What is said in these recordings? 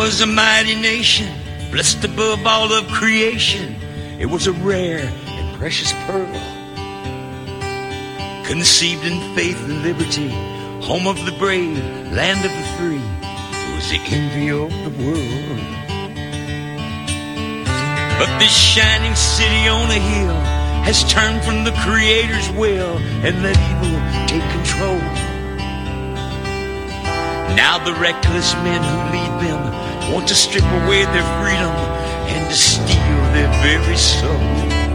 was a mighty nation, blessed above all of creation. It was a rare and precious pearl, conceived in faith and liberty, home of the brave, land of the free. It was the envy of the world. But this shining city on a hill has turned from the Creator's will and let evil take control. Now the reckless men who lead them want to strip away their freedom and to steal their very soul.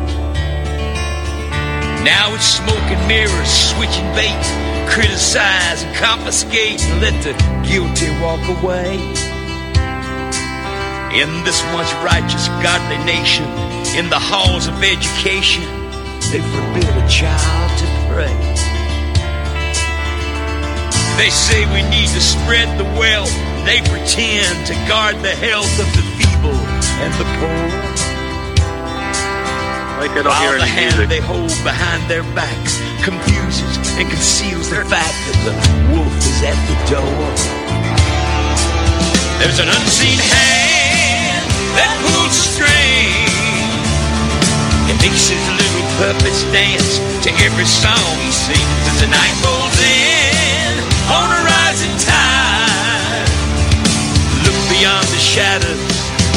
Now it's smoke and mirrors, switching bait, criticize and confiscate and let the guilty walk away. In this once righteous, godly nation, in the halls of education, they forbid a child to pray. They say we need to spread the wealth. They pretend to guard the health of the feeble and the poor. Like I don't hear While the any hand music. they hold behind their backs confuses and conceals the fact that the wolf is at the door. There's an unseen hand that pulls a string. It makes his little puppets dance to every song he sings as the night rolls in on a rising tide. Look beyond the shadows,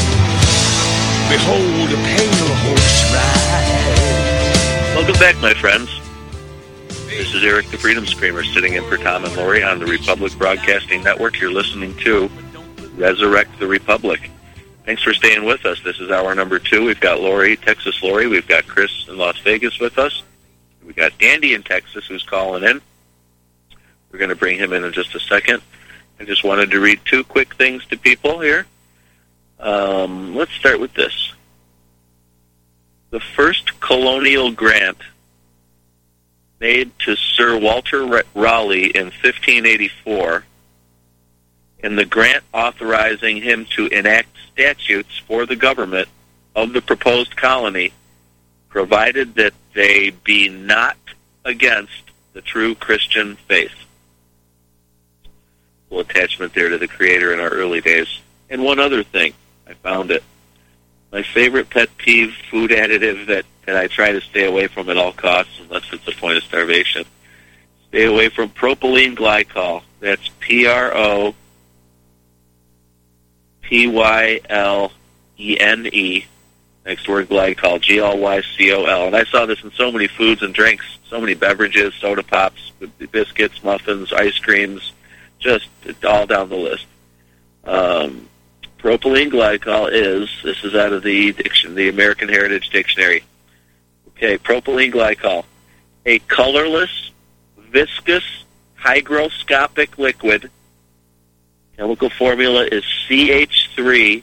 behold a pale horse ride. Welcome back, my friends. This is Eric the Freedom Screamer sitting in for Tom and Lori on the Republic Broadcasting Network. You're listening to Resurrect the Republic. Thanks for staying with us. This is hour number 2. We've got Lori, Texas Lori. We've got Chris in Las Vegas with us. We've got Andy in Texas who's calling in. We're going to bring him in just a second. I just wanted to read 2 quick things to people here. Let's start with this. The first colonial grant made to Sir Walter Raleigh in 1584, and the grant authorizing him to enact statutes for the government of the proposed colony, provided that they be not against the true Christian faith. A little attachment there to the Creator in our early days. And one other thing, I found it. My favorite pet peeve food additive that I try to stay away from at all costs, unless it's a point of starvation. Stay away from propylene glycol. That's PROPYLENE, next word glycol, GLYCOL. And I saw this in so many foods and drinks, so many beverages, soda pops, biscuits, muffins, ice creams, just all down the list. Propylene glycol this is out of the American Heritage Dictionary. Okay, propylene glycol, a colorless, viscous, hygroscopic liquid. Chemical formula is CH3,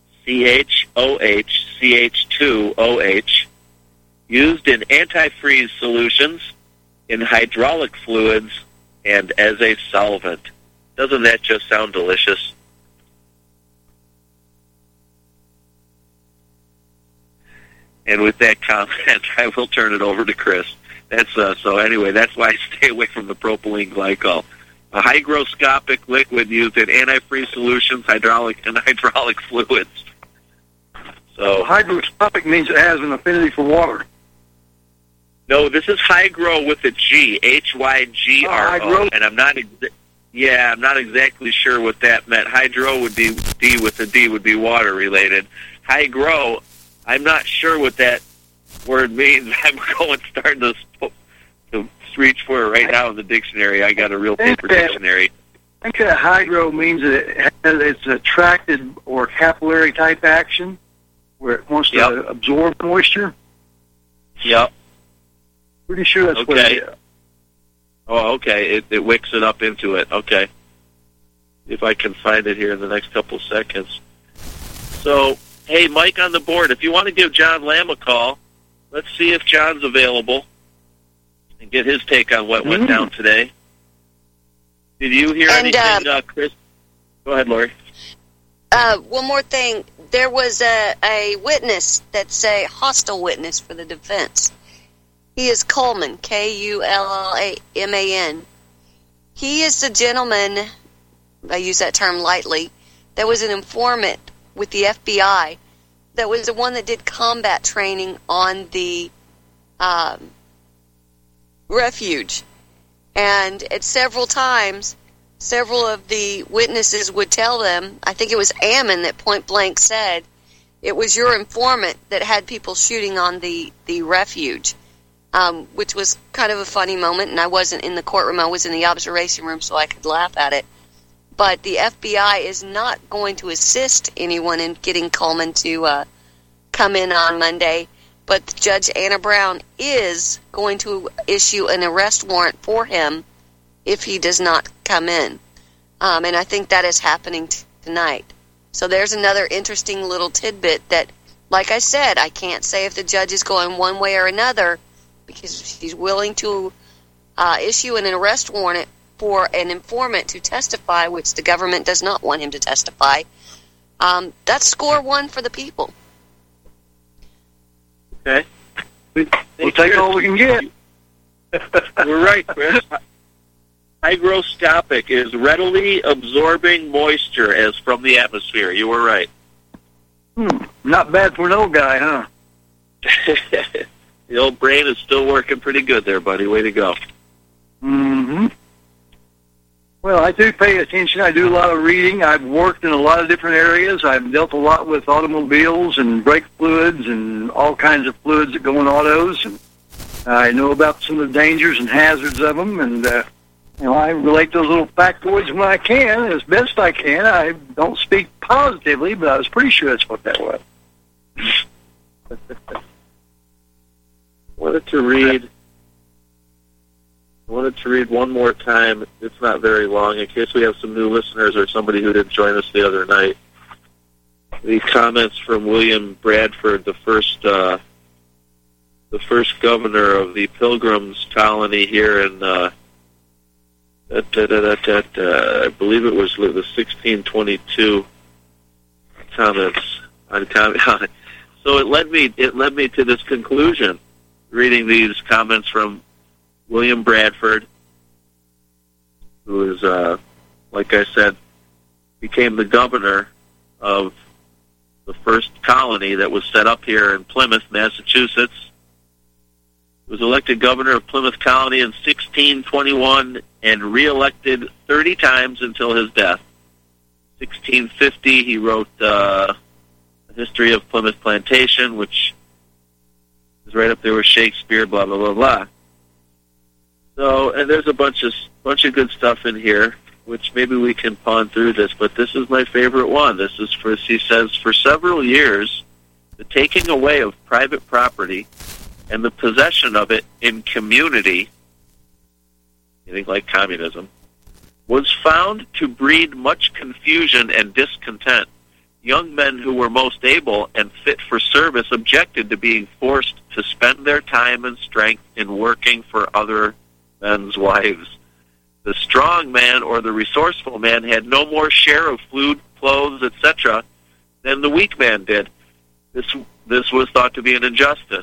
CHOH, CH2OH, used in antifreeze solutions, in hydraulic fluids, and as a solvent. Doesn't that just sound delicious? And with that comment, I will turn it over to Chris. That's so anyway, that's why I stay away from the propylene glycol. A hygroscopic liquid used in antifreeze solutions, hydraulic fluids. So hygroscopic means it has an affinity for water. No, this is hygro with a G, HYGRO, and I'm not exactly sure what that meant. Hydro would be D with a D would be water related. Hygro, I'm not sure what that word means. I'm starting to reach for it right now in the dictionary. I got a real paper dictionary. I think that hydro means that it's attracted or capillary type action, where it wants to absorb moisture. Yep. Pretty sure that's what it is. Oh, okay. It wicks it up into it. Okay. If I can find it here in the next couple seconds. So, hey, Mike on the board, if you want to give John Lamb a call, let's see if John's available and get his take on what went down today. Did you hear anything, Chris? Go ahead, Lori. One more thing. There was a witness that's a hostile witness for the defense. He is Coleman, Kullman. He is the gentleman, I use that term lightly, there was an informant with the FBI that was the one that did combat training on the refuge. And at several times, several of the witnesses would tell them, I think it was Ammon that point blank said, it was your informant that had people shooting on the refuge, which was kind of a funny moment, and I wasn't in the courtroom, I was in the observation room so I could laugh at it. But the FBI is not going to assist anyone in getting Coleman to come in on Monday, but Judge Anna Brown is going to issue an arrest warrant for him if he does not come in. And I think that is happening tonight. So there's another interesting little tidbit that, like I said, I can't say if the judge is going one way or another because she's willing to issue an arrest warrant for an informant to testify, which the government does not want him to testify. That's score one for the people. Okay. We'll take all we can get. We're right, Chris. Hygroscopic is readily absorbing moisture as from the atmosphere. You were right. Not bad for an old guy, huh? The old brain is still working pretty good there, buddy. Way to go. Mm-hmm. Well, I do pay attention. I do a lot of reading. I've worked in a lot of different areas. I've dealt a lot with automobiles and brake fluids and all kinds of fluids that go in autos. And I know about some of the dangers and hazards of them. And, I relate those little factoids when I can, as best I can. I don't speak positively, but I was pretty sure that's what that was. I wanted to read one more time. It's not very long, in case we have some new listeners or somebody who didn't join us the other night. The comments from William Bradford, the first governor of the Pilgrims colony here in I believe it was the 1622 comments on comment. So it led me to this conclusion, reading these comments from William Bradford, who is, like I said, became the governor of the first colony that was set up here in Plymouth, Massachusetts. He was elected governor of Plymouth Colony in 1621 and re-elected 30 times until his death. 1650, he wrote A History of Plymouth Plantation, which is right up there with Shakespeare, blah, blah, blah, blah. So, and there's a bunch of good stuff in here, which maybe we can pawn through this, but this is my favorite one. This is he says, for several years, the taking away of private property and the possession of it in community, anything like communism, was found to breed much confusion and discontent. Young men who were most able and fit for service objected to being forced to spend their time and strength in working for other men's wives. The strong man or the resourceful man had no more share of food, clothes, etc., than the weak man did. This was thought to be an injustice.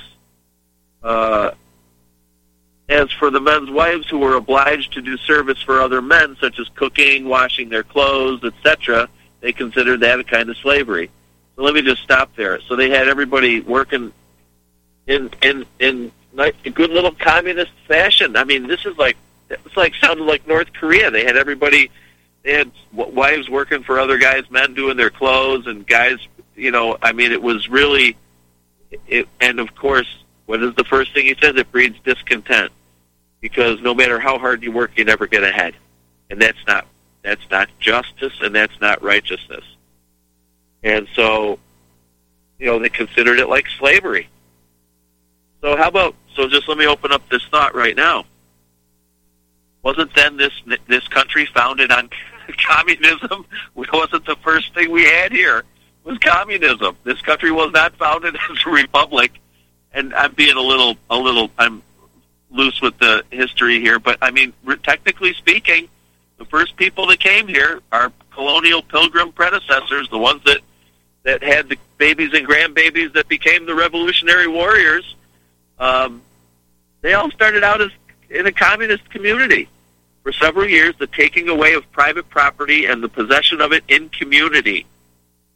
As for the men's wives who were obliged to do service for other men, such as cooking, washing their clothes, etc., they considered that a kind of slavery. So let me just stop there. So they had everybody working in a good little communist fashion. I mean, it's like sounded like North Korea. They had wives working for other guys, men doing their clothes, and guys, it was really, and of course, what is the first thing he says? It breeds discontent, because no matter how hard you work, you never get ahead, and that's not justice, and that's not righteousness. And so, they considered it like slavery. So just let me open up this thought right now. Wasn't then this country founded on communism? Wasn't the first thing we had here was communism? This country was not founded as a republic. And I'm being I'm loose with the history here, but I mean, technically speaking, the first people that came here, our colonial pilgrim predecessors, the ones that had the babies and grandbabies that became the Revolutionary Warriors, they all started out as in a communist community. For several years, the taking away of private property and the possession of it in community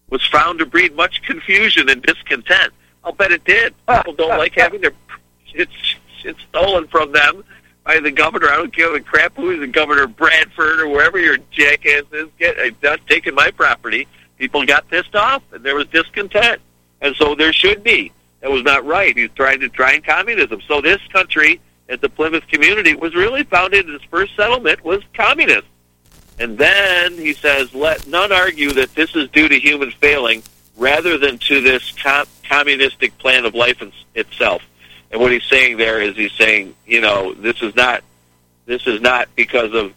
was found to breed much confusion and discontent. I'll bet it did. People don't like having their shit stolen from them by the governor. I don't give a crap who is the governor of Bradford or wherever your jackass is. Not taking my property. People got pissed off, and there was discontent. And so there should be. That was not right. He's trying communism. So this country, at the Plymouth community, was really founded, its first settlement was communist. And then he says, let none argue that this is due to human failing rather than to this communistic plan of life itself. And what he's saying there is he's saying, this is not because of,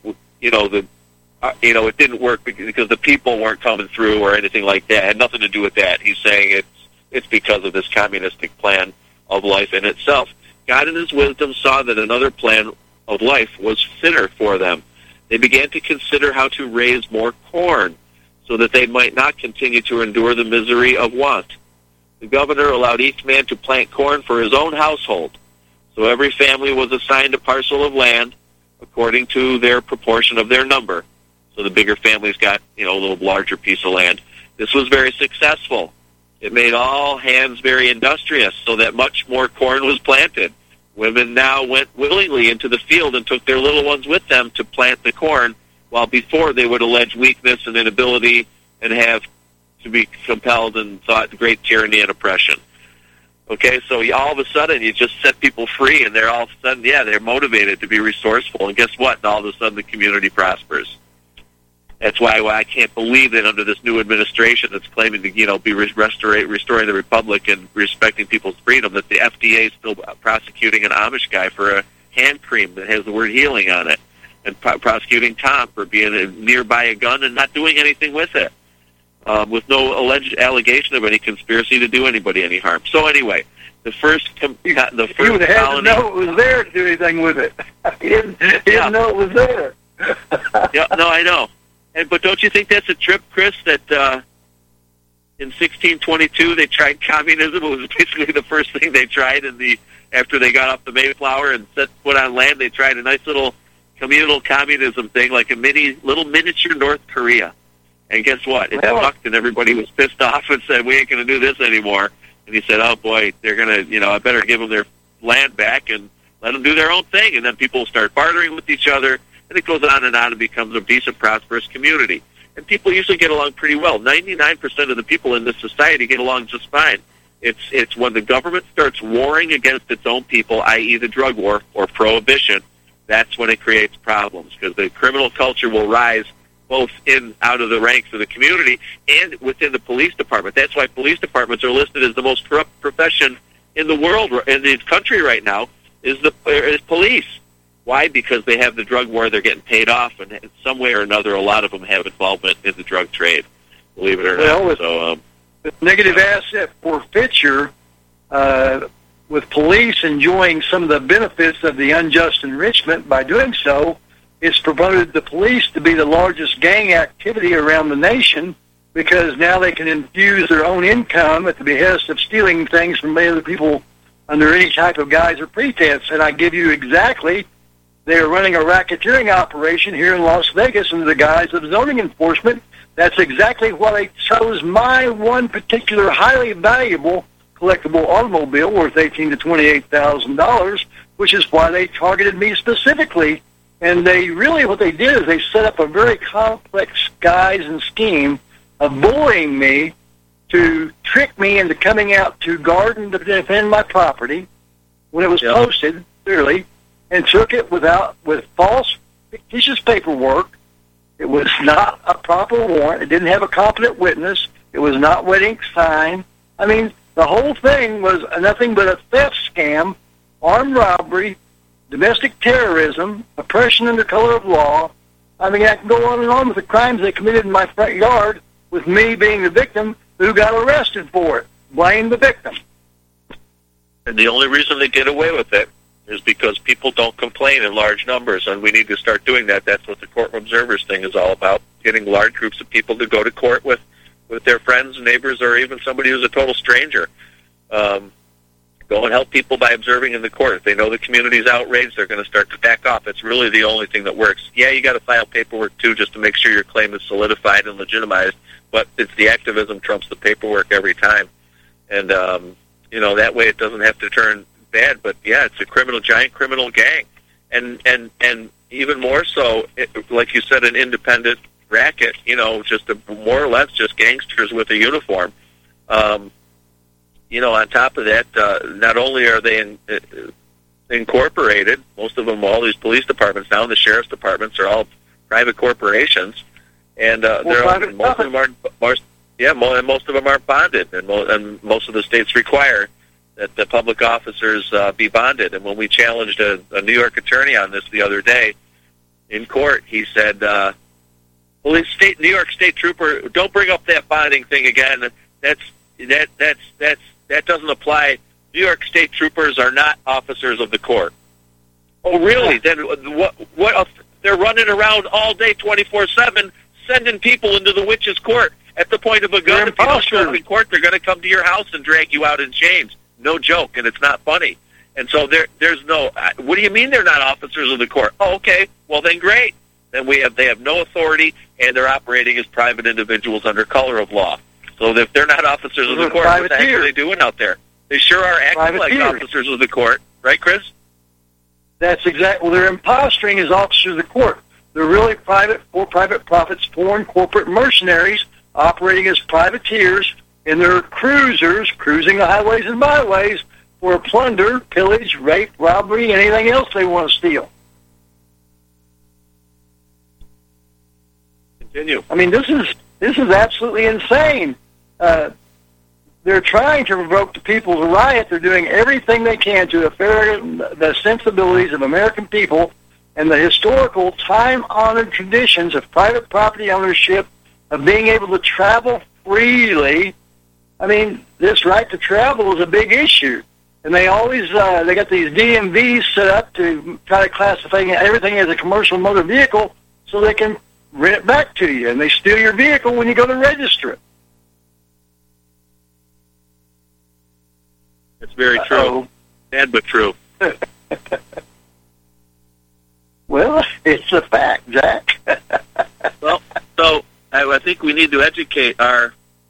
it didn't work because the people weren't coming through or anything like that. It had nothing to do with that. He's saying it's because of this communistic plan of life in itself. God in his wisdom saw that another plan of life was fitter for them. They began to consider how to raise more corn so that they might not continue to endure the misery of want. The governor allowed each man to plant corn for his own household. So every family was assigned a parcel of land according to their proportion of their number. So the bigger families got, a little larger piece of land. This was very successful. It made all hands very industrious, so that much more corn was planted. Women now went willingly into the field and took their little ones with them to plant the corn, while before they would allege weakness and inability and have to be compelled and thought great tyranny and oppression. Okay, so all of a sudden you just set people free, and they're all of a sudden, they're motivated to be resourceful. And guess what? And all of a sudden the community prospers. That's why I can't believe that under this new administration that's claiming to, be restoring the republic and respecting people's freedom, that the FDA is still prosecuting an Amish guy for a hand cream that has the word healing on it, and prosecuting Tom for being nearby a gun and not doing anything with it, with no alleged allegation of any conspiracy to do anybody any harm. So anyway, the first you would have had to know it was there to do anything with it. He didn't know it was there. I know. But don't you think that's a trip, Chris, that in 1622 they tried communism? It was basically the first thing they tried after they got off the Mayflower and set foot on land. They tried a nice little communal communism thing, like a little miniature North Korea. And guess what? It sucked, and everybody was pissed off and said, we ain't going to do this anymore. And he said, oh, boy, they're going to, I better give them their land back and let them do their own thing. And then people start bartering with each other. And it goes on and becomes a decent, prosperous community. And people usually get along pretty well. 99% of the people in this society get along just fine. It's when the government starts warring against its own people, i.e. the drug war or prohibition, that's when it creates problems, because the criminal culture will rise both out of the ranks of the community and within the police department. That's why police departments are listed as the most corrupt profession in the world, in the country right now, is police. Why? Because they have the drug war, they're getting paid off, and in some way or another, a lot of them have involvement in the drug trade, believe it or not. With negative asset forfeiture, with police enjoying some of the benefits of the unjust enrichment by doing so, it's promoted the police to be the largest gang activity around the nation, because now they can infuse their own income at the behest of stealing things from other people under any type of guise or pretense. And I give you exactly... They're running a racketeering operation here in Las Vegas under the guise of zoning enforcement. That's exactly why they chose my one particular highly valuable collectible automobile worth $18,000 to $28,000, which is why they targeted me specifically. And what they did is they set up a very complex guise and scheme of bullying me to trick me into coming out to guard and defend my property when it was posted, clearly, and took it with false, fictitious paperwork. It was not a proper warrant. It didn't have a competent witness. It was not wet ink signed. I mean, the whole thing was nothing but a theft scam, armed robbery, domestic terrorism, oppression under color of law. I mean, I can go on and on with the crimes they committed in my front yard, with me being the victim who got arrested for it. Blame the victim. And the only reason they get away with it is because people don't complain in large numbers, and we need to start doing that. That's what the Court of Observers thing is all about, getting large groups of people to go to court with their friends, neighbors, or even somebody who's a total stranger. Go Go and help people by observing in the court. If they know the community's outraged, they're going to start to back off. It's really the only thing that works. Yeah, you got to file paperwork, too, just to make sure your claim is solidified and legitimized, but it's the activism trumps the paperwork every time. And, that way it doesn't have to turn bad. But, yeah, it's a giant criminal gang. And even more so, like you said, an independent racket, just more or less just gangsters with a uniform. On top of that, not only are they incorporated, most of them, all these police departments now, and the sheriff's departments are all private corporations, and most of them aren't bonded, and most of the states require that the public officers be bonded. And when we challenged a New York attorney on this the other day in court, he said, New York State Trooper, don't bring up that bonding thing again. That doesn't apply. New York State Troopers are not officers of the court. Oh, really? Then what? They're running around all day, 24/7, sending people into the witch's court at the point of a gun. If you don't show up in court, they're going to come to your house and drag you out in chains. No joke, and it's not funny. And so there's no. What do you mean they're not officers of the court? Oh, okay. Well, then great. Then they have no authority, and they're operating as private individuals under color of law. So if they're not officers of the court, what the heck are they doing out there? They sure are acting like officers of the court. Right, Chris? That's exactly. Well, they're imposturing as officers of the court. They're really for private profits, foreign corporate mercenaries operating as privateers in their cruisers, cruising the highways and byways for plunder, pillage, rape, robbery, anything else they want to steal. Continue. I mean, this is absolutely insane. They're trying to provoke the people to riot. They're doing everything they can to offend the sensibilities of American people and the historical, time-honored traditions of private property ownership, of being able to travel freely. I mean, this right to travel is a big issue. And they always, they got these DMVs set up to try to classify everything as a commercial motor vehicle so they can rent it back to you. And they steal your vehicle when you go to register it. It's very true. Sad but true. Well, it's a fact, Jack. Well, so I think we need to educate I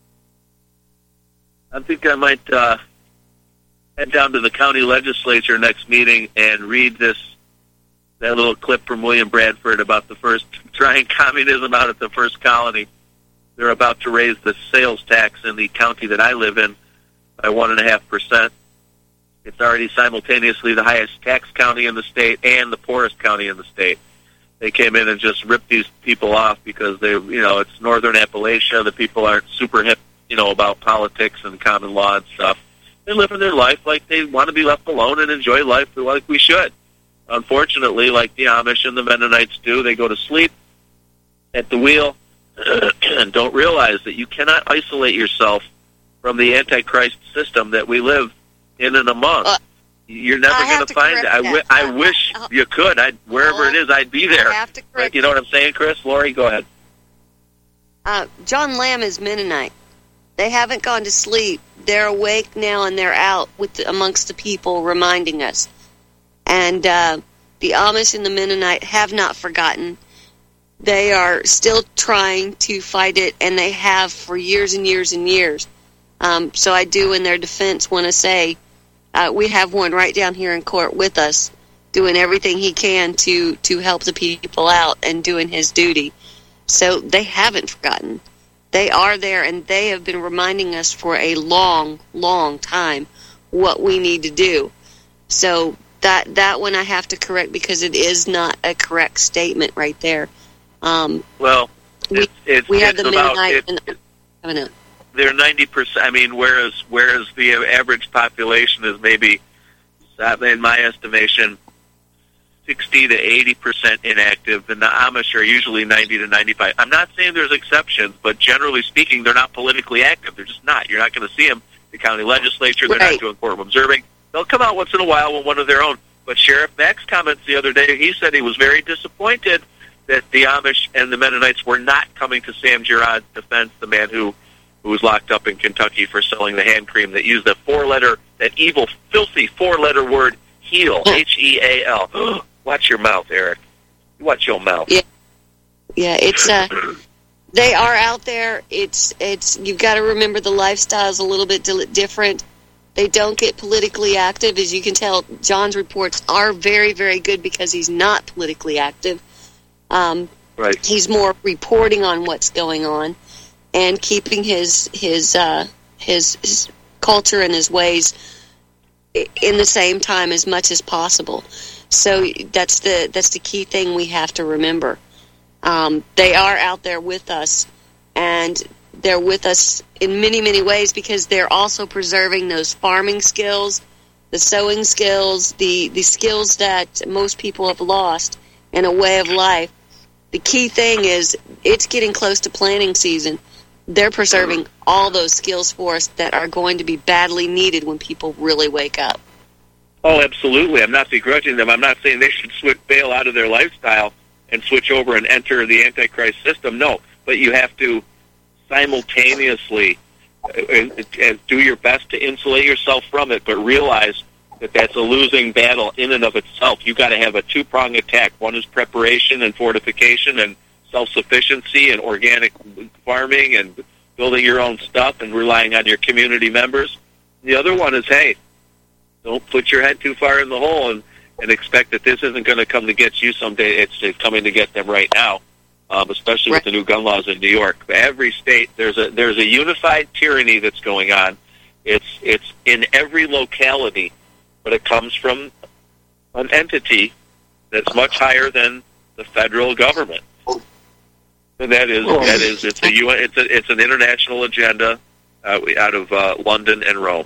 think I might head down to the county legislature next meeting and read that little clip from William Bradford about the first trying communism out at the first colony. They're about to raise the sales tax in the county that I live in by 1.5%. It's already simultaneously the highest tax county in the state and the poorest county in the state. They came in and just ripped these people off because it's northern Appalachia. The people aren't super hip, about politics and common law and stuff. They're living their life like they want to be left alone and enjoy life like we should. Unfortunately, like the Amish and the Mennonites do, they go to sleep at the wheel and don't realize that you cannot isolate yourself from the Antichrist system that we live in and among. You're never going to find it. I wish you could. Wherever it is, I'd be there. You know what I'm saying, Chris? Lori, go ahead. John Lamb is Mennonite. They haven't gone to sleep. They're awake now, and they're out amongst the people reminding us. And the Amish and the Mennonite have not forgotten. They are still trying to fight it, and they have for years and years and years. So I do, in their defense, want to say we have one right down here in court with us, doing everything he can to help the people out and doing his duty. So they haven't forgotten. They are there, and they have been reminding us for a long, long time what we need to do. So that one I have to correct because it is not a correct statement right there. We have the Mennonite. They're 90%. I mean, whereas the average population is maybe, in my estimation, 60 to 80% inactive, and the Amish are usually 90 to 95. I'm not saying there's exceptions, but generally speaking, they're not politically active. They're just not. You're not going to see them in the county legislature. They're not doing court of observing. They'll come out once in a while with one of their own. But Sheriff Mack's comments the other day, he said he was very disappointed that the Amish and the Mennonites were not coming to Sam Girod's defense, the man who was locked up in Kentucky for selling the hand cream that used that that evil, filthy 4-letter word, heal, H-E-A-L. Watch your mouth, Eric. Watch your mouth. Yeah, it's they are out there. It's you've got to remember the lifestyle is a little bit different. They don't get politically active, as you can tell. John's reports are very, very good because he's not politically active. Right. He's more reporting on what's going on and keeping his culture and his ways in the same time as much as possible. So that's the key thing we have to remember. They are out there with us, and they're with us in many, many ways because they're also preserving those farming skills, the sewing skills, the skills that most people have lost, and a way of life. The key thing is it's getting close to planting season. They're preserving all those skills for us that are going to be badly needed when people really wake up. Oh, absolutely. I'm not begrudging them. I'm not saying they should bail out of their lifestyle and switch over and enter the Antichrist system. No, but you have to simultaneously and do your best to insulate yourself from it, but realize that that's a losing battle in and of itself. You've got to have a two-pronged attack. One is preparation and fortification and self-sufficiency and organic farming and building your own stuff and relying on your community members. The other one is, hey, don't put your head too far in the hole and expect that this isn't going to come to get you someday. It's coming to get them right now, especially with the new gun laws in New York. Every state, there's a unified tyranny that's going on. It's in every locality, but it comes from an entity that's much higher than the federal government. And that is it's a UN, it's an international agenda out of London and Rome.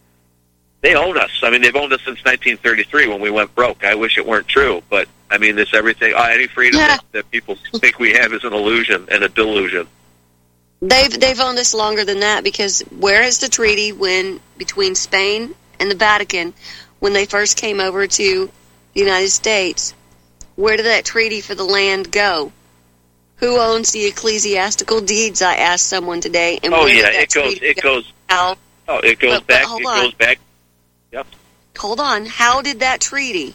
They own us. I mean, they've owned us since 1933 when we went broke. I wish it weren't true, but I mean, this everything. Any freedom that people think we have is an illusion and a delusion. They've owned us longer than that because where is the treaty between Spain and the Vatican when they first came over to the United States? Where did that treaty for the land go? Who owns the ecclesiastical deeds? I asked someone today. And it goes back. It goes back. Yep. Hold on. How did that treaty,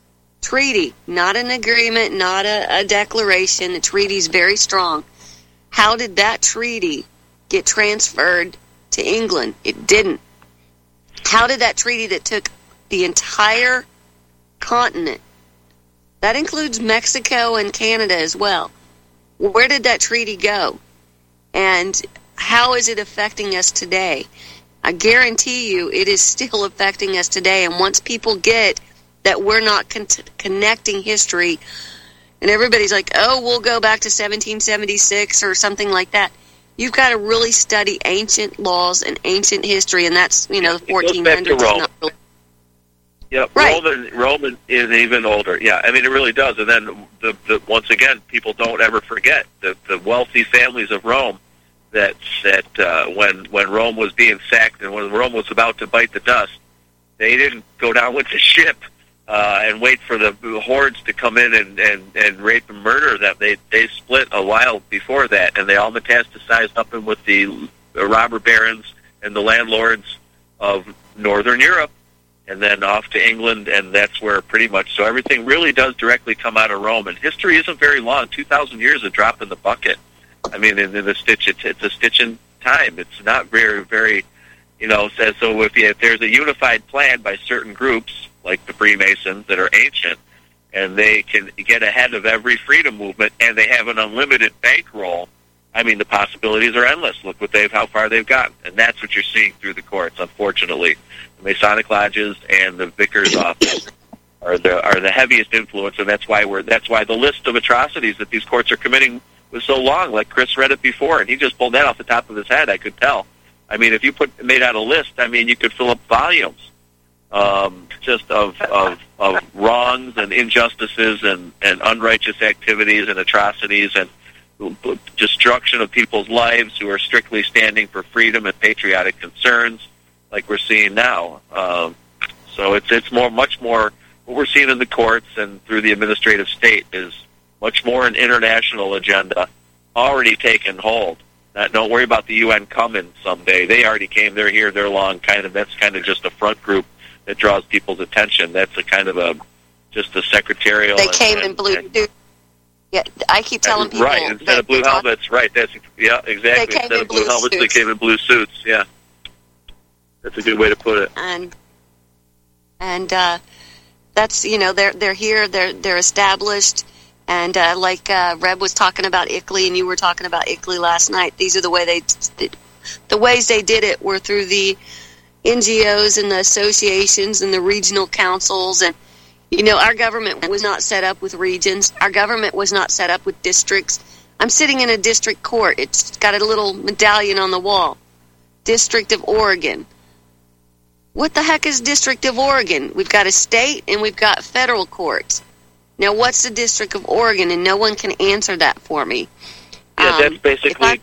not an agreement, not a declaration, the treaty's very strong. How did that treaty get transferred to England? It didn't. How did that treaty that took the entire continent, that includes Mexico and Canada as well, where did that treaty go? And how is it affecting us today? I guarantee you it is still affecting us today. And once people get that we're not connecting history, and everybody's like, oh, we'll go back to 1776 or something like that. You've got to really study ancient laws and ancient history, and that's, the 1400s. Not really. Yeah, right. Rome is even older. Yeah, I mean, it really does. And then, once again, people don't ever forget the wealthy families of Rome that when Rome was being sacked and when Rome was about to bite the dust, they didn't go down with the ship and wait for the hordes to come in and rape and murder them. They split a while before that, and they all metastasized up in with the robber barons and the landlords of Northern Europe, and then off to England, and that's where pretty much, so everything really does directly come out of Rome, and history isn't very long. 2,000 years, a drop in the bucket. I mean, in the stitch, it's a stitch in time. It's not very, very, says, so if there's a unified plan by certain groups, like the Freemasons that are ancient, and they can get ahead of every freedom movement, and they have an unlimited bankroll, I mean, the possibilities are endless. Look how far they've gotten, and that's what you're seeing through the courts, unfortunately. The Masonic lodges and the vicar's office are the heaviest influence, and that's why the list of atrocities that these courts are committing was so long. Like Chris read it before, and he just pulled that off the top of his head. I could tell. I mean, if you made out a list, I mean, you could fill up volumes, just of wrongs and injustices and unrighteous activities and atrocities and destruction of people's lives who are strictly standing for freedom and patriotic concerns, like we're seeing now. So it's much more what we're seeing in the courts and through the administrative state is much more an international agenda already taken hold Don't worry about the UN coming someday. They already came. They're here. They're long. That's kind of just a front group that draws people's attention. That's a kind of just a secretarial. They came in blue suits. Yeah, I keep telling people. Right, instead of blue helmets. Right, exactly. Instead of blue helmets, they came in blue suits. Yeah, that's a good way to put it. And that's, they're here. They're established. And like Reb was talking about ICLEI, and you were talking about ICLEI last night. These are the ways they did it were through the NGOs and the associations and the regional councils. And our government was not set up with regions. Our government was not set up with districts. I'm sitting in a district court. It's got a little medallion on the wall. District of Oregon. What the heck is District of Oregon? We've got a state and we've got federal courts. Now, what's the District of Oregon? And no one can answer that for me. Yeah, that's basically...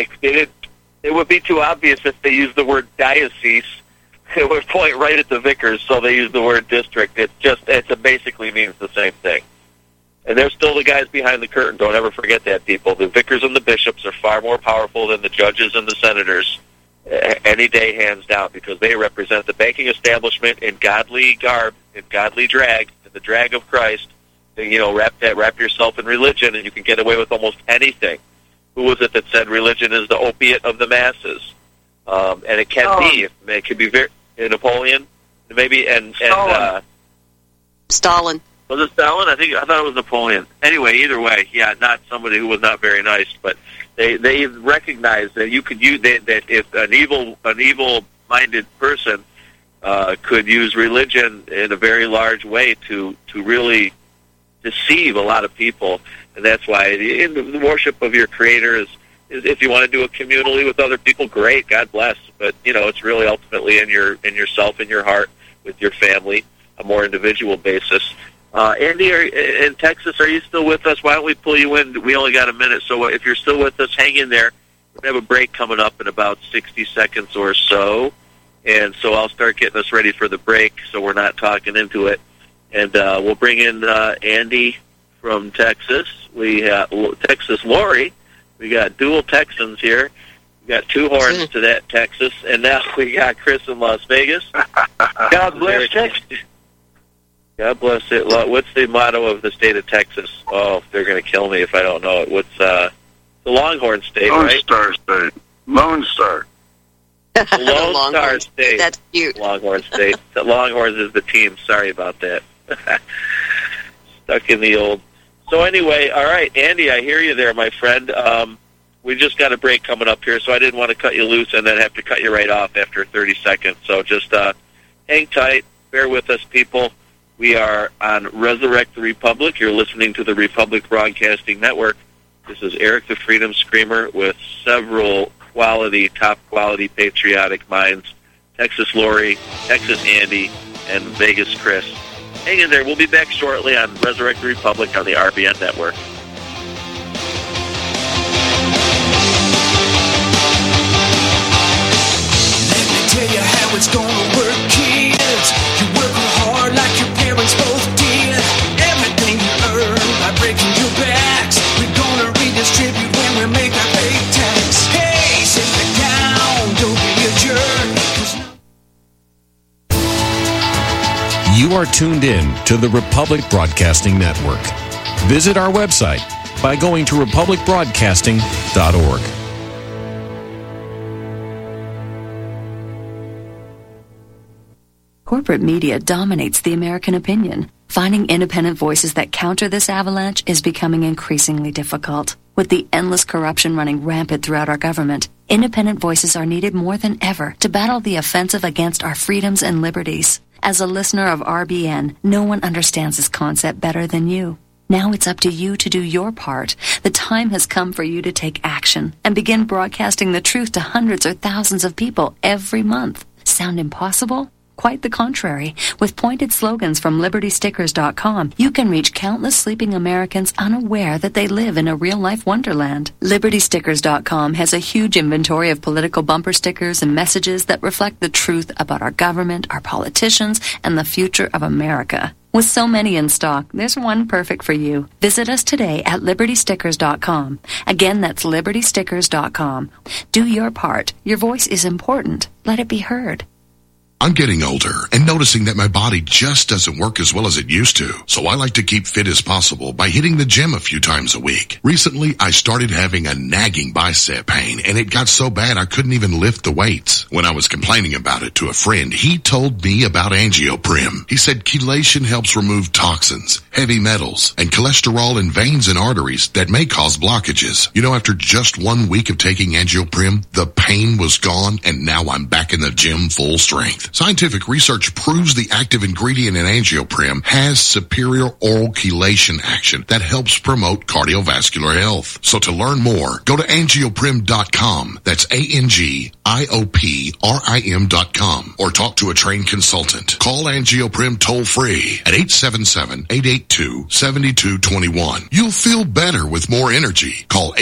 It would be too obvious if they used the word diocese. It would point right at the vicars, so they use the word district. It basically means the same thing. And they're still the guys behind the curtain. Don't ever forget that, people. The vicars and the bishops are far more powerful than the judges and the senators any day, hands down, because they represent the banking establishment in godly garb, in godly drag, in the drag of Christ. Wrap yourself in religion, and you can get away with almost anything. Who was it that said religion is the opiate of the masses? And it can be. It could be Napoleon, maybe, and Stalin. Was it Stalin? I thought it was Napoleon. Anyway, either way, yeah, not somebody who was not very nice, but they recognized that you could use that if an evil-minded person could use religion in a very large way to really deceive a lot of people, and that's why the worship of your Creator is if you want to do it communally with other people, great, God bless. But it's really ultimately in yourself, in your heart, with your family, a more individual basis. Andy, in Texas, are you still with us? Why don't we pull you in? We only got a minute, so if you're still with us, hang in there. We have a break coming up in about 60 seconds or so, and so I'll start getting us ready for the break so we're not talking into it. And we'll bring in Andy from Texas. We have Texas Lori. We got dual Texans here. We got two horns to that Texas. And now we got Chris in Las Vegas. God bless Texas. God bless it. What's the motto of the state of Texas? Oh, they're going to kill me if I don't know it. What's the Longhorn State, Lone right? Star State. Lone Star. Lone Star State. That's cute. Longhorn State. The Longhorns is the team. Sorry about that. Stuck in the old. So anyway, all right, Andy, I hear you there, my friend. We just got a break coming up here, so I didn't want to cut you loose and then have to cut you right off after 30 seconds. So just hang tight. Bear with us, people. We are on Resurrect the Republic. You're listening to the Republic Broadcasting Network. This is Eric the Freedom Screamer with several top-quality patriotic minds. Texas Lori, Texas Andy, and Vegas Chris. Hang in there. We'll be back shortly on Resurrect the Republic on the RBN Network. Let me tell you how it's gonna work, kids. You're working hard like your parents both did. Everything you earn by breaking your backs, we're gonna redistribute when we make our pay tax. Hey, sit back down, don't be a jerk. You are tuned in to the Republic Broadcasting Network. Visit our website by going to republicbroadcasting.org. Corporate media dominates the American opinion. Finding independent voices that counter this avalanche is becoming increasingly difficult. With the endless corruption running rampant throughout our government, independent voices are needed more than ever to battle the offensive against our freedoms and liberties. As a listener of RBN, no one understands this concept better than you. Now it's up to you to do your part. The time has come for you to take action and begin broadcasting the truth to hundreds or thousands of people every month. Sound impossible? Quite the contrary. With pointed slogans from LibertyStickers.com, you can reach countless sleeping Americans unaware that they live in a real-life wonderland. LibertyStickers.com has a huge inventory of political bumper stickers and messages that reflect the truth about our government, our politicians, and the future of America. With so many in stock, there's one perfect for you. Visit us today at LibertyStickers.com. Again, that's LibertyStickers.com. Do your part. Your voice is important. Let it be heard. I'm getting older and noticing that my body just doesn't work as well as it used to. So I like to keep fit as possible by hitting the gym a few times a week. Recently, I started having a nagging bicep pain, and it got so bad I couldn't even lift the weights. When I was complaining about it to a friend, he told me about Angioprim. He said chelation helps remove toxins, heavy metals, and cholesterol in veins and arteries that may cause blockages. You know, after just 1 week of taking Angioprim, the pain was gone, and now I'm back in the gym full strength. Scientific research proves the active ingredient in Angioprim has superior oral chelation action that helps promote cardiovascular health. So to learn more, go to Angioprim.com. That's ANGIOPRIM.com, or talk to a trained consultant. Call Angioprim toll free at 877-882-7221. You'll feel better with more energy. Call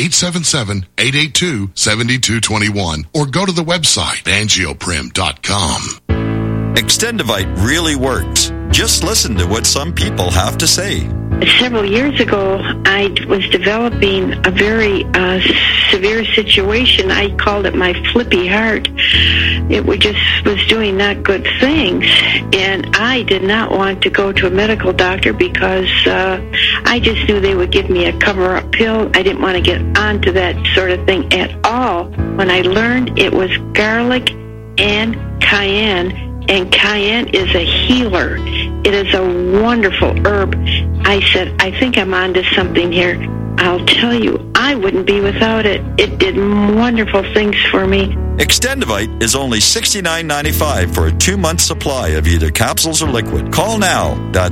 877-882-7221 or go to the website Angioprim.com. Extendivite really works. Just listen to what some people have to say. Several years ago, I was developing a very severe situation. I called it my flippy heart. It was doing not good things, and I did not want to go to a medical doctor because I just knew they would give me a cover-up pill. I didn't want to get onto that sort of thing at all. When I learned it was garlic and cayenne, and cayenne is a healer. It is a wonderful herb. I said, I think I'm onto something here. I'll tell you, I wouldn't be without it. It did wonderful things for me. Extendivite is only $69.95 for a 2-month supply of either capsules or liquid. Call now. That's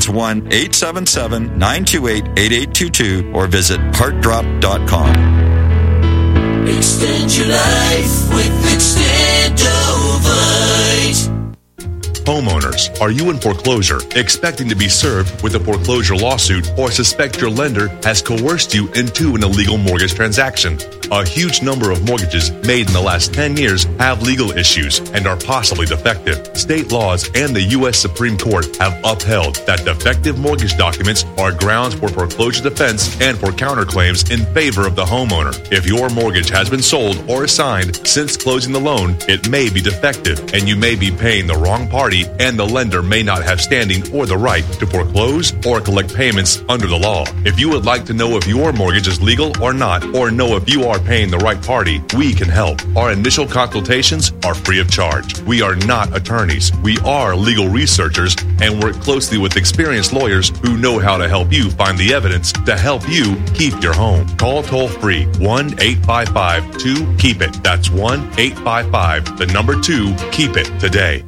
1-877-928-8822 or visit heartdrop.com. Extend your life with Extendivite. Homeowners, are you in foreclosure, expecting to be served with a foreclosure lawsuit, or suspect your lender has coerced you into an illegal mortgage transaction? A huge number of mortgages made in the last 10 years have legal issues and are possibly defective. State laws and the U.S. Supreme Court have upheld that defective mortgage documents are grounds for foreclosure defense and for counterclaims in favor of the homeowner. If your mortgage has been sold or assigned since closing the loan, it may be defective, and you may be paying the wrong party, and the lender may not have standing or the right to foreclose or collect payments under the law. If you would like to know if your mortgage is legal or not, or know if you are paying the right party, we can help. Our initial consultations are free of charge. We are not attorneys. We are legal researchers and work closely with experienced lawyers who know how to help you find the evidence to help you keep your home. Call toll free 1-855-2-KEEP-IT. That's 1-855-2-KEEP-IT today.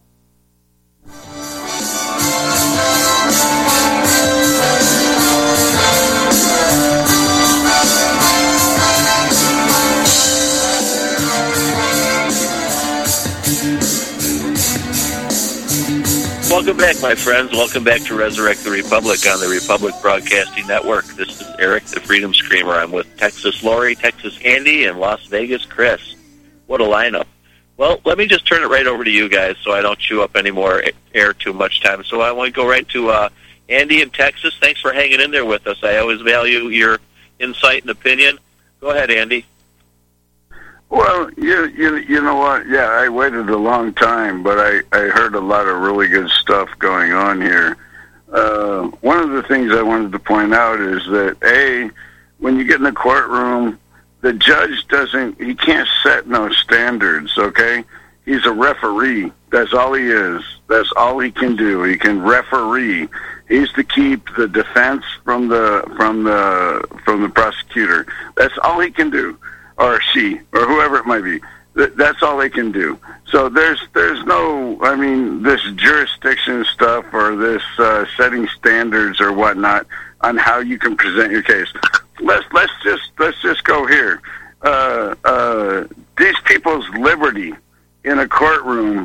Welcome back, my friends. Welcome back to Resurrect the Republic on the Republic Broadcasting Network. This is Eric, the Freedom Screamer. I'm with Texas Lori, Texas Andy, and Las Vegas Chris. What a lineup. Well, let me just turn it right over to you guys so I don't chew up any more air too much time. So I want to go right to Andy in Texas. Thanks for hanging in there with us. I always value your insight and opinion. Go ahead, Andy. Well, you know what? Yeah, I waited a long time, but I heard a lot of really good stuff going on here. One of the things I wanted to point out is that, when you get in the courtroom, the judge he can't set no standards, okay? He's a referee. That's all he is. That's all he can do. He can referee. He's to keep the defense from the prosecutor. That's all he can do. Or she, or whoever it might be. That's all they can do. So there's no, this jurisdiction stuff or this setting standards or whatnot on how you can present your case. Let's just go here. These people's liberty in a courtroom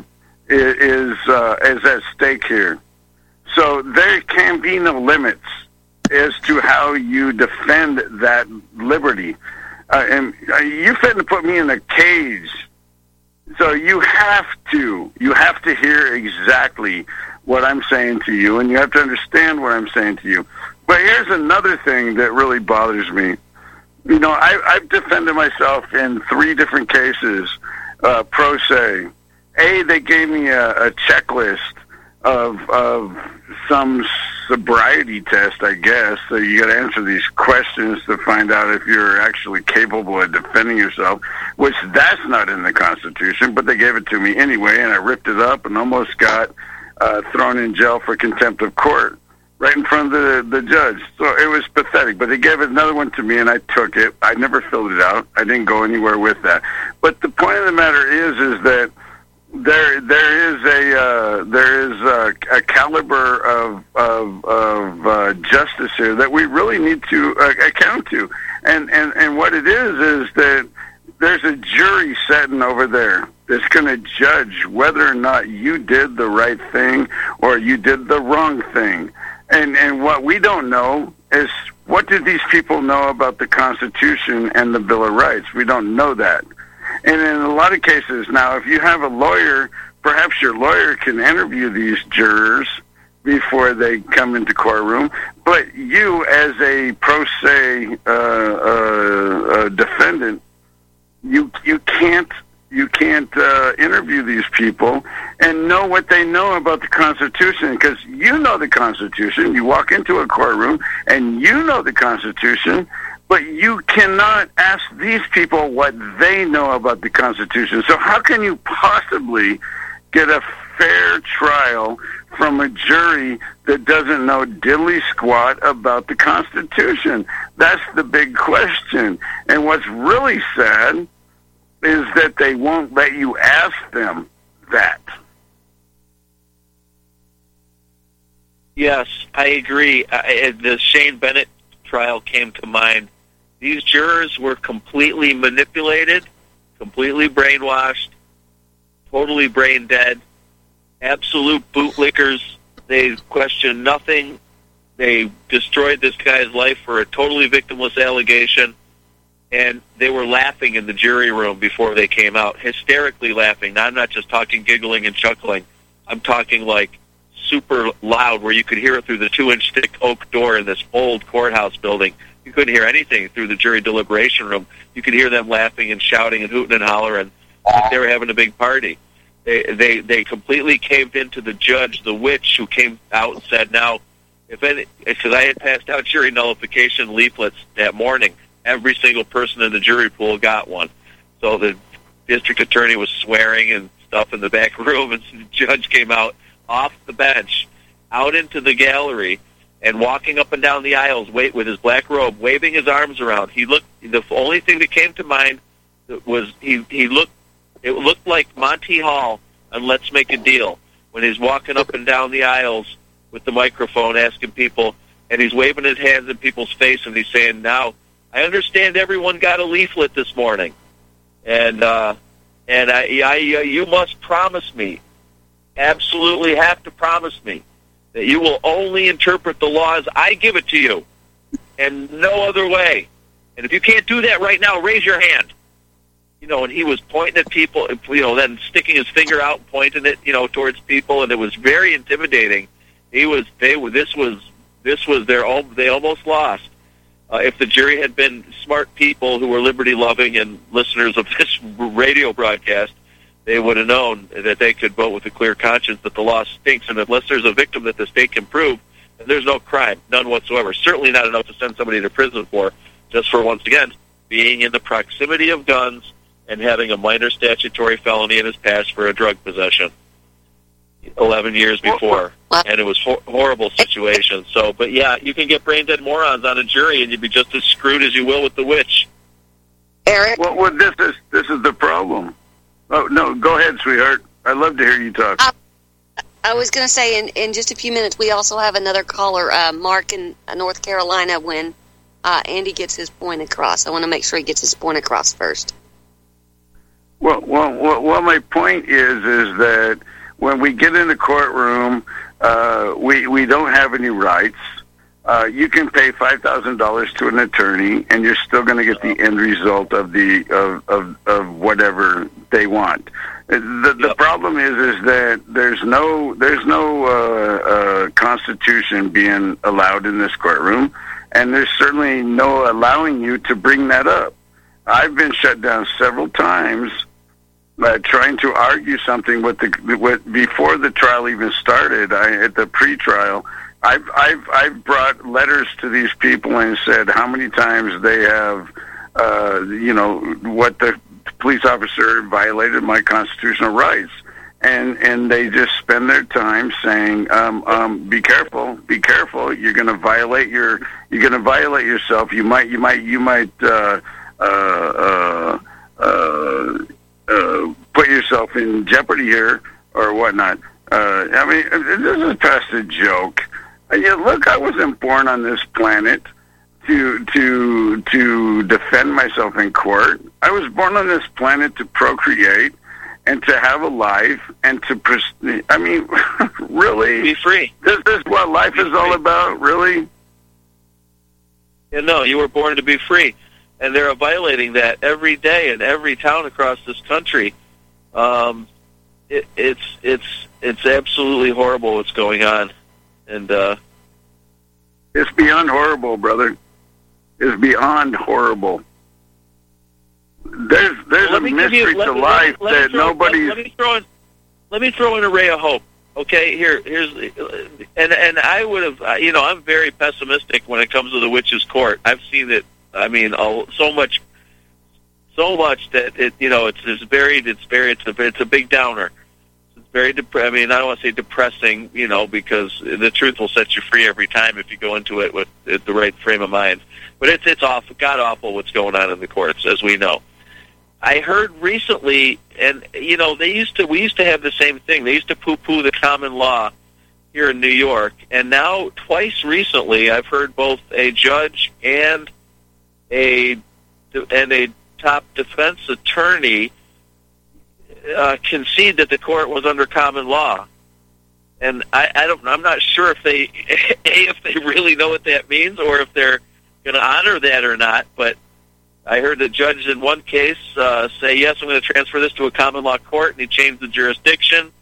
is at stake here. So there can be no limits as to how you defend that liberty. And you finna put me in a cage. So you have to hear exactly what I'm saying to you, and you have to understand what I'm saying to you. But here's another thing that really bothers me. You know, I've defended myself in 3 different cases, pro se. They gave me a checklist of some sobriety test, I guess. So you got to answer these questions to find out if you're actually capable of defending yourself, which that's not in the Constitution, but they gave it to me anyway, and I ripped it up and almost got thrown in jail for contempt of court right in front of the judge. So it was pathetic, but they gave another one to me, and I took it. I never filled it out. I didn't go anywhere with that. But the point of the matter is that there is a caliber of justice here that we really need to account to, and what it is that there's a jury sitting over there that's going to judge whether or not you did the right thing or you did the wrong thing, and what we don't know is what do these people know about the Constitution and the Bill of Rights. We don't know that. And in a lot of cases now, if you have a lawyer, perhaps your lawyer can interview these jurors before they come into courtroom. But you, as a pro se defendant, you can't interview these people and know what they know about the Constitution, because you know the Constitution. You walk into a courtroom and you know the Constitution. But you cannot ask these people what they know about the Constitution. So how can you possibly get a fair trial from a jury that doesn't know diddly squat about the Constitution? That's the big question. And what's really sad is that they won't let you ask them that. Yes, I agree. The Shane Bennett trial came to mind. These jurors were completely manipulated, completely brainwashed, totally brain dead, absolute bootlickers. They questioned nothing. They destroyed this guy's life for a totally victimless allegation, and they were laughing in the jury room before they came out, hysterically laughing. Now, I'm not just talking giggling and chuckling. I'm talking like super loud where you could hear it through the 2-inch thick oak door in this old courthouse building. You couldn't hear anything through the jury deliberation room. You could hear them laughing and shouting and hooting and hollering like they were having a big party. They completely caved into the judge, the witch, who came out and said, now, because I had passed out jury nullification leaflets that morning, every single person in the jury pool got one. So the district attorney was swearing and stuff in the back room, and the judge came out off the bench, out into the gallery, and walking up and down the aisles with his black robe, waving his arms around. He looked. The only thing that came to mind was he looked. It looked like Monty Hall on Let's Make a Deal when he's walking up and down the aisles with the microphone, asking people, and he's waving his hands in people's face, and he's saying, "Now, I understand everyone got a leaflet this morning, and you must promise me, absolutely have to promise me, that you will only interpret the law as I give it to you, and no other way. And if you can't do that right now, raise your hand." You know, and he was pointing at people, you know, then sticking his finger out and pointing it, you know, towards people, and it was very intimidating. They almost lost. If the jury had been smart people who were liberty-loving and listeners of this radio broadcast, they would have known that they could vote with a clear conscience that the law stinks, and unless there's a victim that the state can prove, then there's no crime, none whatsoever. Certainly not enough to send somebody to prison for, just for, once again, being in the proximity of guns and having a minor statutory felony in his past for a drug possession 11 years before. And it was horrible situation. So, but yeah, you can get brain-dead morons on a jury, and you'd be just as screwed as you will with the witch. Eric? Well, this is the problem. Oh, no, go ahead, sweetheart. I'd love to hear you talk. I was going to say, in just a few minutes, we also have another caller, Mark in North Carolina, when Andy gets his point across. I want to make sure he gets his point across first. Well, my point is that when we get in the courtroom, we don't have any rights. You can pay $5,000 to an attorney, and you're still going to get the end result of of whatever they want. The problem is that there's no constitution being allowed in this courtroom, and there's certainly no allowing you to bring that up. I've been shut down several times trying to argue something with before the trial even started. At the pre-trial, I've brought letters to these people and said how many times they have, what the police officer violated my constitutional rights, and they just spend their time saying, be careful, you're going to violate yourself. You might put yourself in jeopardy here or whatnot. I mean, this is past a joke. Look, I wasn't born on this planet to defend myself in court. I was born on this planet to procreate and to have a life and to, really? Be free. This is what life is all about, really? Yeah, no, you were born to be free. And they're violating that every day in every town across this country. It's absolutely horrible what's going on. And it's beyond horrible, brother. It's beyond horrible. There's a mystery to life that nobody's... Let me throw in a ray of hope. Okay, here's and I would have, I'm very pessimistic when it comes to the witches' court. I've seen it. I mean, so much that it's a big downer. It's very I mean, I don't want to say depressing, because the truth will set you free every time if you go into it with the right frame of mind. But it's awful, god awful what's going on in the courts, as we know. I heard recently, and we used to have the same thing. They used to poo-poo the common law here in New York, and now twice recently, I've heard both a judge and a top defense attorney concede that the court was under common law, and I'm not sure if they really know what that means or if they're going to honor that or not. But I heard the judge in one case say, yes, I'm going to transfer this to a common law court, and he changed the jurisdiction,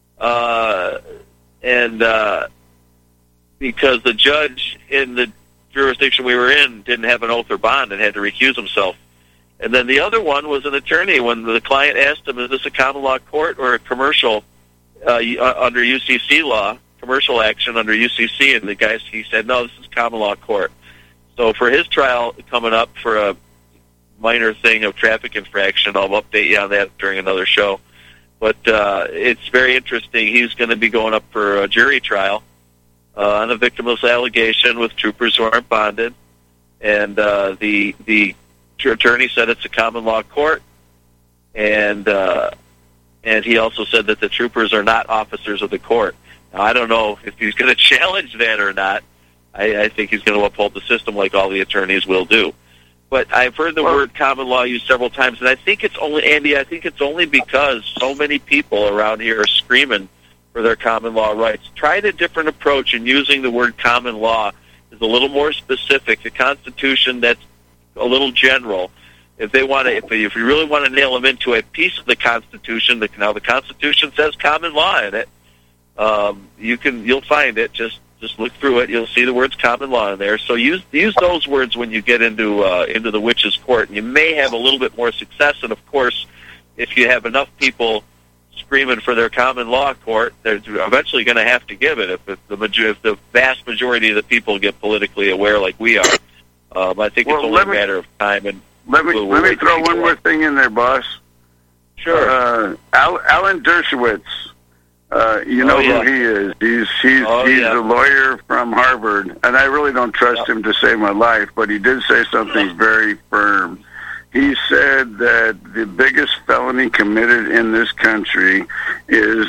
and because the judge in the jurisdiction we were in didn't have an oath or bond and had to recuse himself. And then the other one was an attorney. When the client asked him, is this a common law court or a commercial under UCC law, commercial action under UCC? And he said, no, this is common law court. So for his trial coming up for a minor thing of traffic infraction, I'll update you on that during another show. But it's very interesting. He's going to be going up for a jury trial on a victimless allegation with troopers who aren't bonded. And the attorney said it's a common law court, and he also said that the troopers are not officers of the court. Now, I don't know if he's going to challenge that or not. I think he's going to uphold the system like all the attorneys will do. But I've heard the word common law used several times, and I think it's only, Andy, because so many people around here are screaming for their common law rights. Try a different approach in using the word common law. Is a little more specific. The Constitution, that's a little general. If they want to, if you really want to nail them into a piece of the Constitution, now the Constitution says common law in it. You'll find it. Just look through it. You'll see the words common law in there. So use those words when you get into the witches' court, and you may have a little bit more success. And of course, if you have enough people screaming for their common law court, they're eventually going to have to give it. If the vast majority of the people get politically aware, like we are, I think it's only a matter of time. And let me throw one more thing in there, boss. Sure. Alan Dershowitz. You know who he is. He's a lawyer from Harvard, and I really don't trust him to save my life, but he did say something very firm. He said that the biggest felony committed in this country is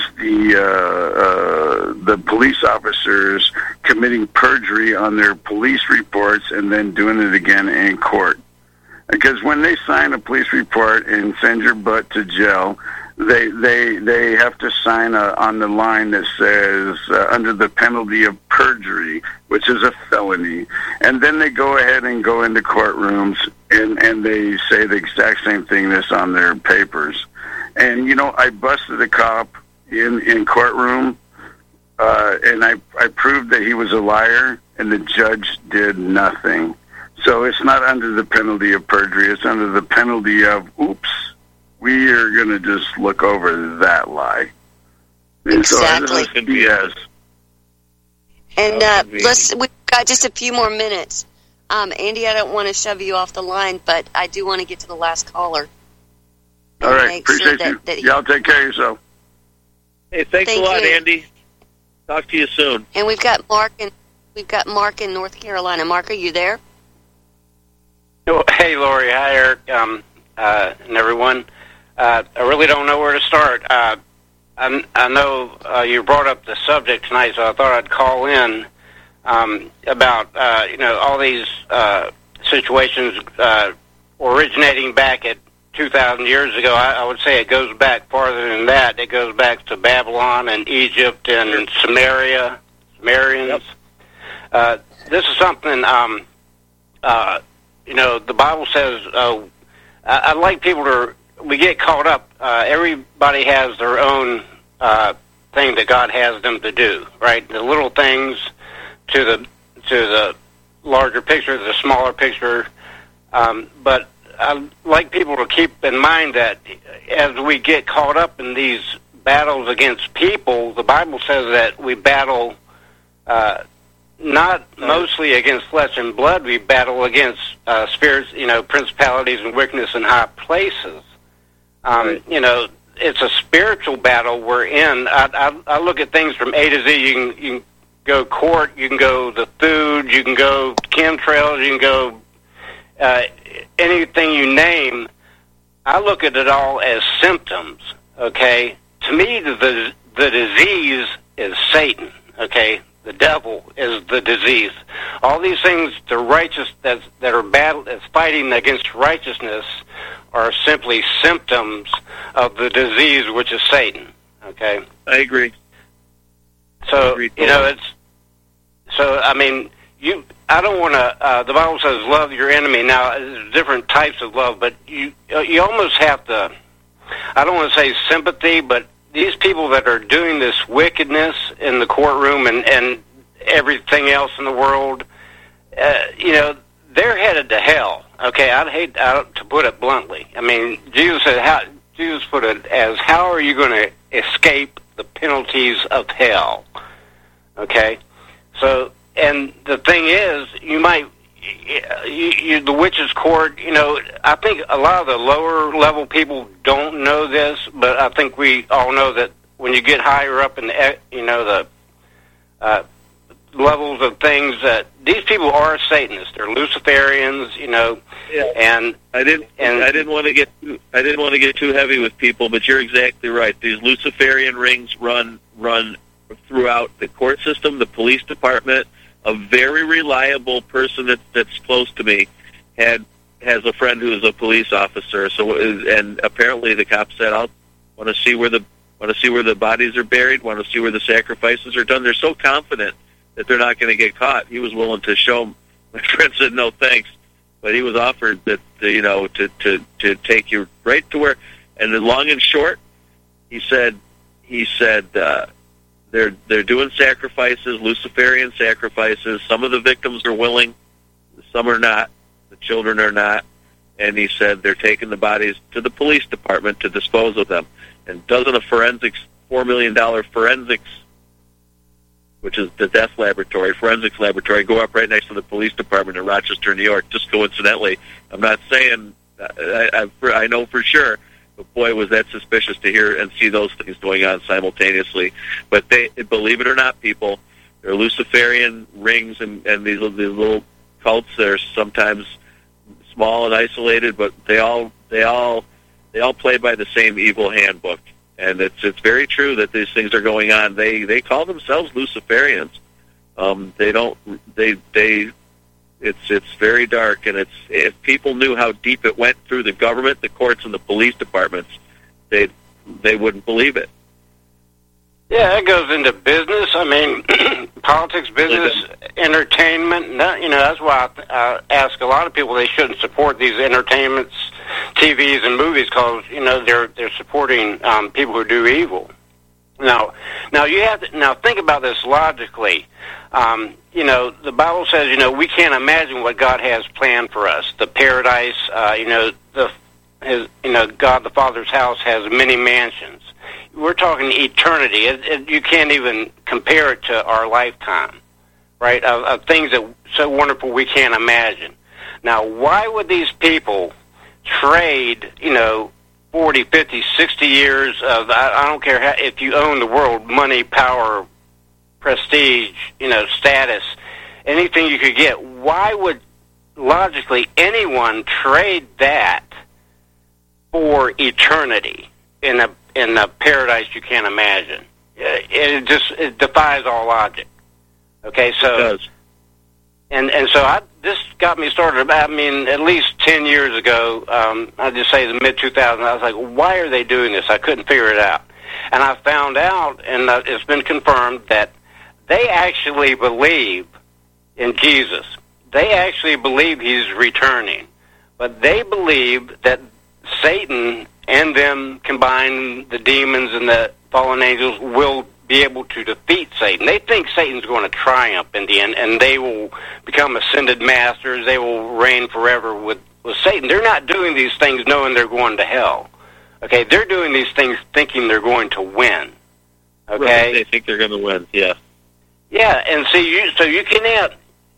the police officers committing perjury on their police reports and then doing it again in court. Because when they sign a police report and send your butt to jail, they have to sign on the line that says under the penalty of perjury, which is a felony, and then they go ahead and go into courtrooms and they say the exact same thing that's on their papers. And I busted a cop in courtroom, and I proved that he was a liar, and the judge did nothing. So it's not under the penalty of perjury; it's under the penalty of oops. We are going to just look over that lie. Exactly. So yes. And we've got just a few more minutes. Andy, I don't want to shove you off the line, but I do want to get to the last caller. All right. Appreciate you. Y'all take care of yourself. Hey, thanks a lot, Andy. Talk to you soon. And we've got Mark in North Carolina. Mark, are you there? Oh, hey, Lori. Hi, Eric, and everyone. I really don't know where to start. I know you brought up the subject tonight, so I thought I'd call in about all these situations originating back at 2,000 years ago. I would say it goes back farther than that. It goes back to Babylon and Egypt and Sumerians. Yep. This is something the Bible says. I'd like people to. We get caught up. Everybody has their own thing that God has them to do, right? The little things to the larger picture, the smaller picture. But I'd like people to keep in mind that as we get caught up in these battles against people, the Bible says that we battle not mostly against flesh and blood. We battle against spirits, principalities and wickedness in high places. It's a spiritual battle we're in. I look at things from A to Z. You can go court, you can go the food, you can go chemtrails, you can go anything you name. I look at it all as symptoms, okay? To me, the disease is Satan, okay? The devil is the disease. All these things, the righteous that's fighting against righteousness are simply symptoms of the disease, which is Satan. Okay, I agree. So I don't want to. The Bible says, "Love your enemy." Now, there's different types of love, but you almost have to. I don't want to say sympathy, but these people that are doing this wickedness in the courtroom and everything else in the world, they're headed to hell. Okay, I'd hate to put it bluntly. I mean, Jesus put it as, how are you going to escape the penalties of hell? Okay, so, and the thing is, the witch's court, I think a lot of the lower level people don't know this, but I think we all know that when you get higher up in the levels of things, that these people are Satanists. They're Luciferians, Yeah. And I didn't want to get too heavy with people, but you're exactly right. These Luciferian rings run throughout the court system, the police department. A very reliable person that's close to me has a friend who is a police officer. And apparently the cop said, "I want to see where the bodies are buried. Want to see where the sacrifices are done." They're so confident that they're not going to get caught. He was willing to show them. My friend said, "No thanks," but he was offered that to take you right to where. And the long and short, he said. They're doing sacrifices, Luciferian sacrifices. Some of the victims are willing, some are not. The children are not. And he said they're taking the bodies to the police department to dispose of them. And doesn't a $4 million forensics, which is the death laboratory, forensics laboratory, go up right next to the police department in Rochester, New York, just coincidentally. I'm not saying, I know for sure. But boy, was that suspicious to hear and see those things going on simultaneously. But they, believe it or not, people, they're Luciferian rings and these little cults. They're sometimes small and isolated, but they all play by the same evil handbook. And it's very true that these things are going on. They call themselves Luciferians. It's very dark, and if people knew how deep it went through the government, the courts, and the police departments, they'd they wouldn't believe it. Yeah, it goes into business. I mean, politics, business, entertainment. That's why I ask a lot of people they shouldn't support these entertainments, TVs, and movies because they're supporting people who do evil. Now you have to think about this logically. The Bible says we can't imagine what God has planned for us. The paradise, God the Father's house has many mansions. We're talking eternity. You can't even compare it to our lifetime, right? Of things that so wonderful we can't imagine. Now, why would these people trade, 40, 50, 60 years of, I don't care how, if you own the world, money, power, prestige, status, anything you could get, why would logically anyone trade that for eternity in a paradise you can't imagine? It defies all logic. Okay, so it does. And so this got me started. I mean, at least 10 years ago, I'd just say the mid-2000s, I was like, why are they doing this? I couldn't figure it out. And I found out, and it's been confirmed, that they actually believe in Jesus. They actually believe he's returning. But they believe that Satan and them combined, the demons and the fallen angels, will be able to defeat Satan. They think Satan's going to triumph in the end, and they will become ascended masters. They will reign forever with Satan. They're not doing these things knowing they're going to hell. Okay, they're doing these things thinking they're going to win. Okay, right, they think they're going to win. Yeah. Yeah, and see, so you cannot.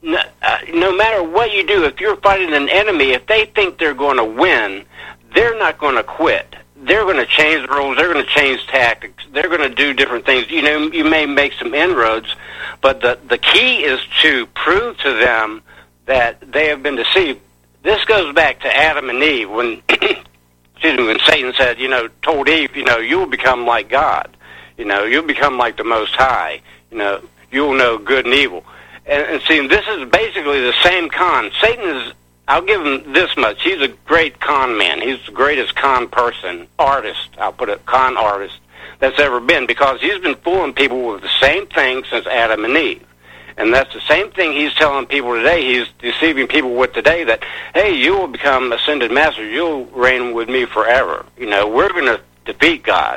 No matter what you do, if you're fighting an enemy, if they think they're going to win, they're not going to quit. They're going to change the rules. They're going to change tactics. They're going to do different things. You may make some inroads, but the key is to prove to them that they have been deceived. This goes back to Adam and Eve when, when Satan said, told Eve, you'll become like God. You'll become like the Most High. You'll know good and evil. And see, this is basically the same con. Satan is, I'll give him this much. He's a great con man. He's the greatest con artist, I'll put it, con artist that's ever been, because he's been fooling people with the same thing since Adam and Eve. And that's the same thing he's telling people today. He's deceiving people with today that, hey, you will become ascended master. You'll reign with me forever. We're going to defeat God,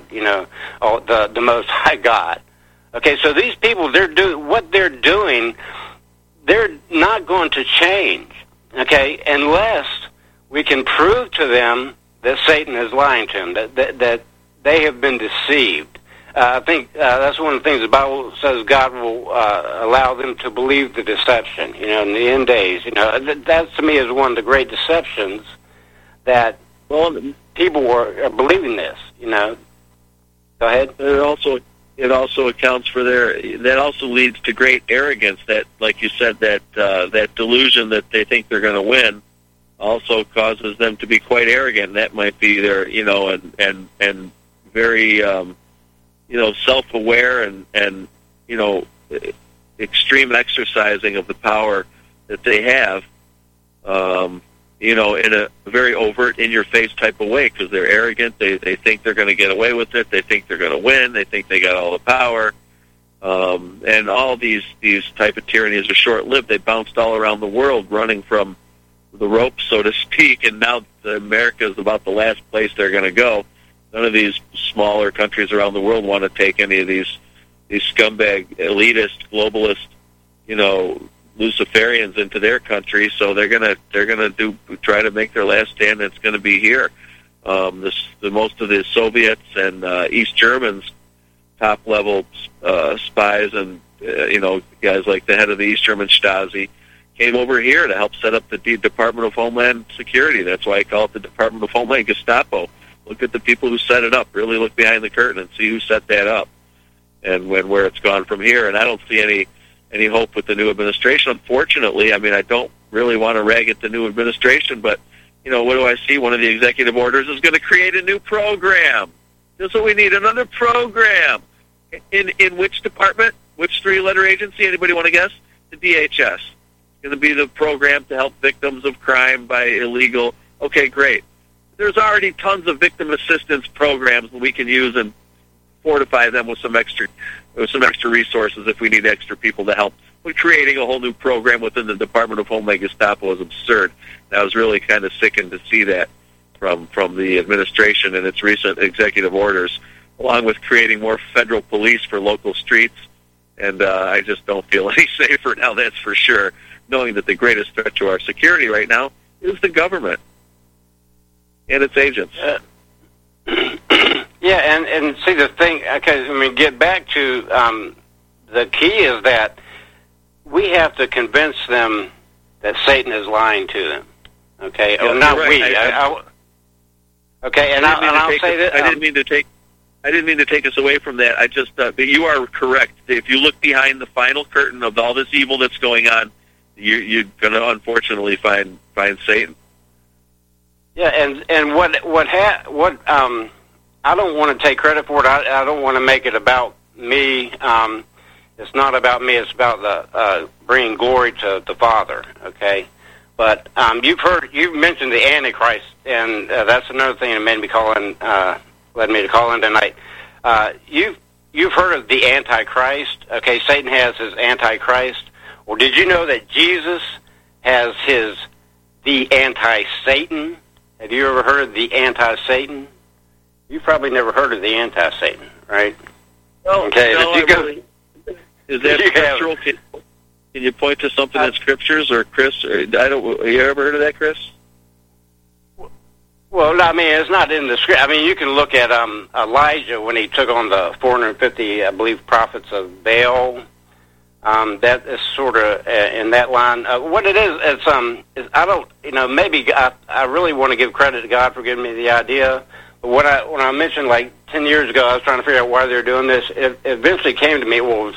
the Most High God. Okay, so these people, what they're doing, they're not going to change, okay, unless we can prove to them that Satan is lying to them, that they have been deceived. I think that's one of the things the Bible says God will allow them to believe the deception, in the end days. That to me is one of the great deceptions that people are believing this, Go ahead. It also accounts for that also leads to great arrogance, that, like you said, that delusion that they think they're going to win also causes them to be quite arrogant. That might be their, and very, self-aware and extreme exercising of the power that they have, in a very overt, in-your-face type of way, because they're arrogant. They think they're going to get away with it. They think they're going to win. They think they got all the power. And all these type of tyrannies are short-lived. They bounced all around the world, running from the ropes, so to speak, and now America is about the last place they're going to go. None of these smaller countries around the world want to take any of these scumbag, elitist, globalist, Luciferians into their country, so they're gonna try to make their last stand. It's going to be here. Most of the Soviets and East Germans, top level spies, and guys like the head of the East German Stasi, came over here to help set up the Department of Homeland Security. That's why I call it the Department of Homeland Gestapo. Look at the people who set it up. Really look behind the curtain and see who set that up, and where it's gone from here. And I don't see any hope with the new administration. Unfortunately, I mean, I don't really want to rag at the new administration, but, what do I see? One of the executive orders is going to create a new program. That's what we need, another program. In which department? Which three-letter agency? Anybody want to guess? The DHS. It's going to be the program to help victims of crime by illegal. Okay, great. there's already tons of victim assistance programs that we can use and fortify them with some extra resources if we need extra people to help. We're creating a whole new program within the Department of Homeland Gestapo is absurd. And I was really kind of sickened to see that from the administration and its recent executive orders, along with creating more federal police for local streets. And I just don't feel any safer now, that's for sure, knowing that the greatest threat to our security right now is the government and its agents. Yeah, and see the thing, okay, I mean, get back to the key is that we have to convince them that Satan is lying to them. Okay, yeah, or not right. we. Okay, and I'll say that I didn't mean to take us away from that. I just, but you are correct. If you look behind the final curtain of all this evil that's going on, you're going to unfortunately find Satan. Yeah, and what I don't want to take credit for it. I don't want to make it about me. It's not about me. It's about the bringing glory to the Father. Okay, but you've mentioned the Antichrist, and that's another thing that made me led me to call in tonight. You've heard of the Antichrist. Okay, Satan has his Antichrist. Well, did you know that Jesus has the anti-Satan? Have you ever heard of the anti-Satan? You've probably never heard of the anti-Satan, right? No, okay. No, is that scriptural? Can you point to something in scriptures, or Chris? Have you ever heard of that, Chris? Well, I mean, it's not in the script. I mean, you can look at Elijah when he took on the 450, I believe, prophets of Baal. That is sort of in that line. What it is I don't, maybe I really want to give credit to God for giving me the idea. But when I mentioned like 10 years ago, I was trying to figure out why they're doing this. It eventually came to me, well,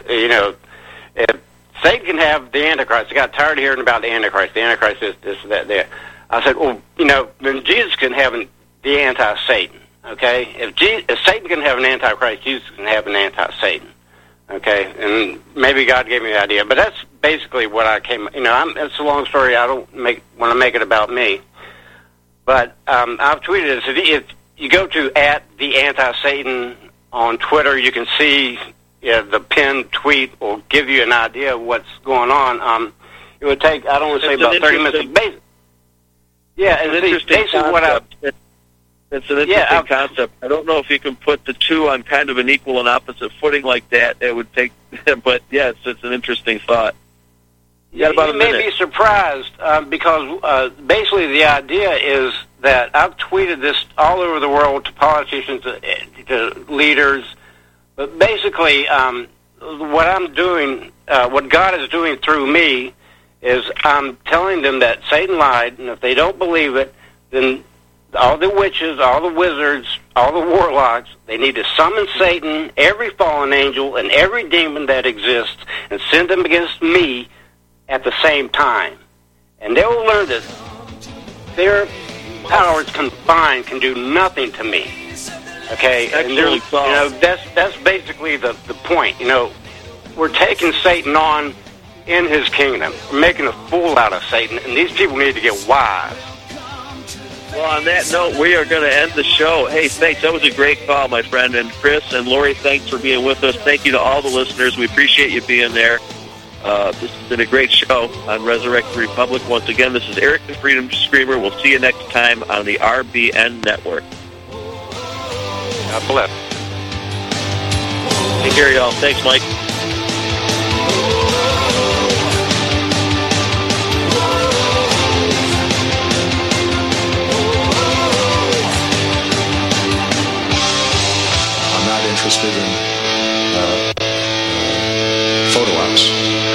if Satan can have the Antichrist. I got tired of hearing about the Antichrist. The Antichrist is this, that, there. I said, well, then Jesus can have the anti-Satan. Okay, if Satan can have an Antichrist, Jesus can have an anti-Satan. Okay, and maybe God gave me the idea, but that's basically what I came. It's a long story. I don't want to make it about me, but I've tweeted this. If you go to @theantisatan on Twitter, you can see the pinned tweet will give you an idea of what's going on. It would take, I don't want to say about 30 minutes. Yeah, and basically what it's an interesting concept. I don't know if you can put the two on kind of an equal and opposite footing like that. It would take, but yes, it's an interesting thought. You may be surprised because basically the idea is that I've tweeted this all over the world to politicians, to leaders, but basically what I'm doing, what God is doing through me, is I'm telling them that Satan lied, and if they don't believe it, then all the witches, all the wizards, all the warlocks, they need to summon Satan, every fallen angel, and every demon that exists, and send them against me at the same time. And they will learn that their powers combined can do nothing to me. Okay? Excellent thought. That's basically the point. We're taking Satan on in his kingdom. We're making a fool out of Satan, and these people need to get wise. Well, on that note, we are going to end the show. Hey, thanks. That was a great call, my friend. And Chris and Lori, thanks for being with us. Thank you to all the listeners. We appreciate you being there. This has been a great show on Resurrect the Republic. Once again, this is Eric the Freedom Screamer. We'll see you next time on the RBN Network. God bless. Take care, y'all. Thanks, Mike. Interested in photo ops.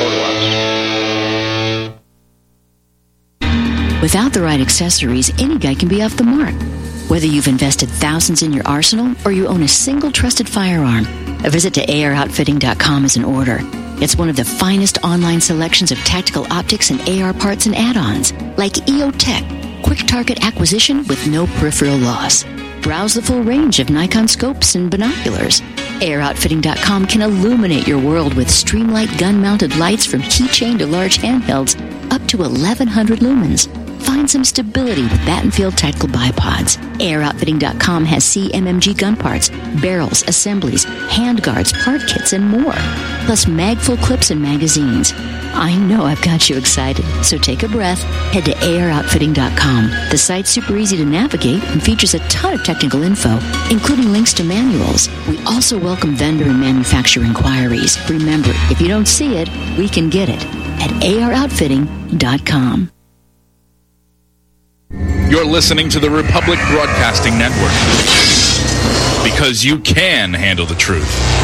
Without the right accessories, any guy can be off the mark. Whether you've invested thousands in your arsenal or you own a single trusted firearm, a visit to AROutfitting.com is in order. It's one of the finest online selections of tactical optics and AR parts and add-ons, like EOTech, quick target acquisition with no peripheral loss. Browse the full range of Nikon scopes and binoculars. AROutfitting.com can illuminate your world with Streamlight gun-mounted lights from keychain to large handhelds up to 1,100 lumens. Find and some stability with Battenfield Tactical Bipods. AIROutfitting.com has CMMG gun parts, barrels, assemblies, handguards, part kits, and more. Plus mag-full clips and magazines. I know I've got you excited, so take a breath. Head to AIROutfitting.com. The site's super easy to navigate and features a ton of technical info, including links to manuals. We also welcome vendor and manufacturer inquiries. Remember, if you don't see it, we can get it at AIROutfitting.com. You're listening to the Republic Broadcasting Network, because you can handle the truth.